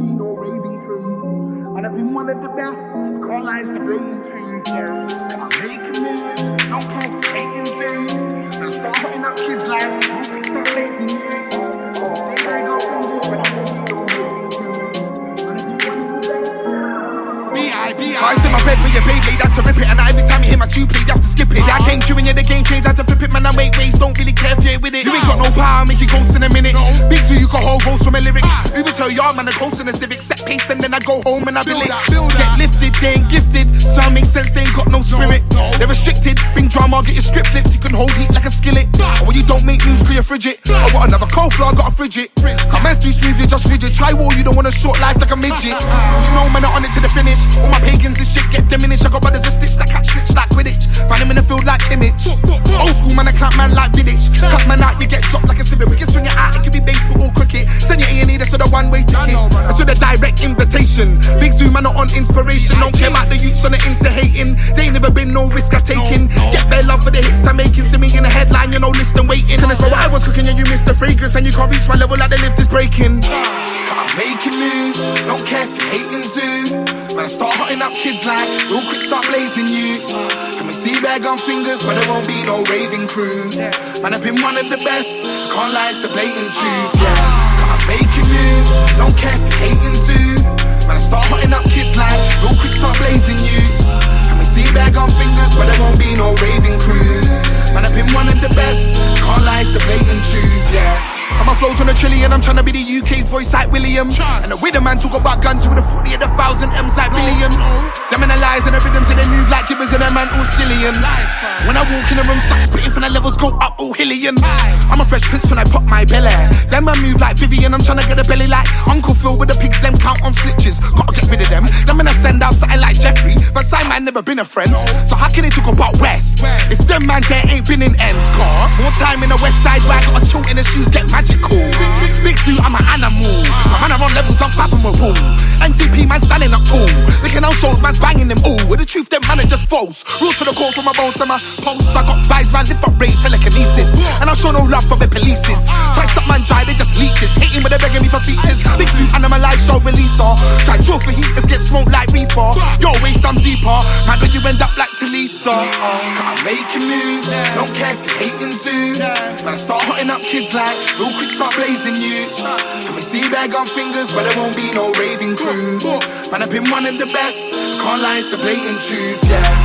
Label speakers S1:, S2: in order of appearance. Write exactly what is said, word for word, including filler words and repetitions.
S1: be no raving crew. And I've been one of the best, can't lie, it's the blatant truth, yeah. I'm making moves, don't care what hating do. I'm start putting up kids like, stop making moves. Oh, they go from this, but I'm gonna be no raving crew.
S2: I sit in my bed with your baby, had to rip it. And every time you hear my tune play, you have to skip it. See, I came through and yeah, the game changed, had to flip it. Man, I make waves, don't really care if you're with it. You ain't got no power, make you ghost in a minute. Big so you got whole roast from a lyric. Uber tell y'all, man, I ghost in a Civic. Set pace and then I go home and I be lit. Get lifted, they ain't gifted. So it makes sense, they ain't got no spirit. They're restricted, bring drama, get your script flipped. You can hold heat like a skillet. Or when you don't make news, cause you're frigid. I got another cold floor, I got a frigid. Come man's too smooth, you're just rigid. Try war, you don't want a short life like a midget. You know, man, I'm on it to the finish. All my pagans, this shit get diminished. I got brothers that stitch that catch stitch like Quidditch. Find them in the field like Kimmich. Old school man, I clap man like Vidic. Cut man out, you get dropped like a snippet. We can swing it out, it can be baseball or cricket. Send your A and E, that's with a one-way ticket. That's with a direct invitation. Big Zoom man, not on inspiration. Don't care about the youths on the Insta hating. They ain't never been no risk I taking. Get bare love for the hits I'm making. See me in the headline, you know, listen waiting. And that's why I was cooking and you missed the fragrance. And you can't reach my level like the lift is breaking. I'm making moves, don't care if you're hating Zoom. Man, I start hotting up kids like real quick, start blazing youths. And we see bare gun fingers, but there won't be no raving crew. Man, I've been one of the best, I can't lie, it's the blatant truth, yeah. I'm making moves, don't care if you're hating Zoom. Man, I start hotting up kids like real quick, start blazing youths. And we see bare gun fingers, but there won't be no raving crew. Man, I've been one of the best, I can't lie, it's the blatant truth, yeah. And my flow's on a trillion, I'm tryna be the U K's voice like William. And the way the man talk about guns with a forty and a thousand M's like billion. Them in the lies and the rhythms and they move like gibbers and them man all sillion. When I walk in the room, start spitting from the levels go up all hillian. I'm a fresh prince when I pop my belly. Them man move like Vivian, I'm tryna get a belly like Uncle Phil with the pigs, them count on stitches. Gotta get rid of them. Them in I send out something like Jeffrey, but Simon never been a friend. So how can they talk about West if them man there ain't been in ends? Car more time in the West Side where I got a chill in the shoes, get magical. Big suit, I'm an animal. My man are on levels, I'm fapping my room. M T P, man standing up tall. Looking out shows, man's banging them all. With the truth, them man are just false. Real to the core from my bones and my pulse. I got vibes, man, lift up rate, telekinesis. And I'll show no love for the polices. Try suck man dry, they just leeches. Hating but they begging me for features. Big suit, animalize, show releaser. Try drill for heaters, get smoked like reefer. Your waist, I'm deeper. Man, when you end up like Talisa. I'm making moves, don't care if you're hating Zoom. Man, I start hotting up kids like real quick, start blazing youths. And we see bare gun fingers, but there won't be no raving crew. Man, I've been one of the best, I can't lie, it's the blatant truth, yeah.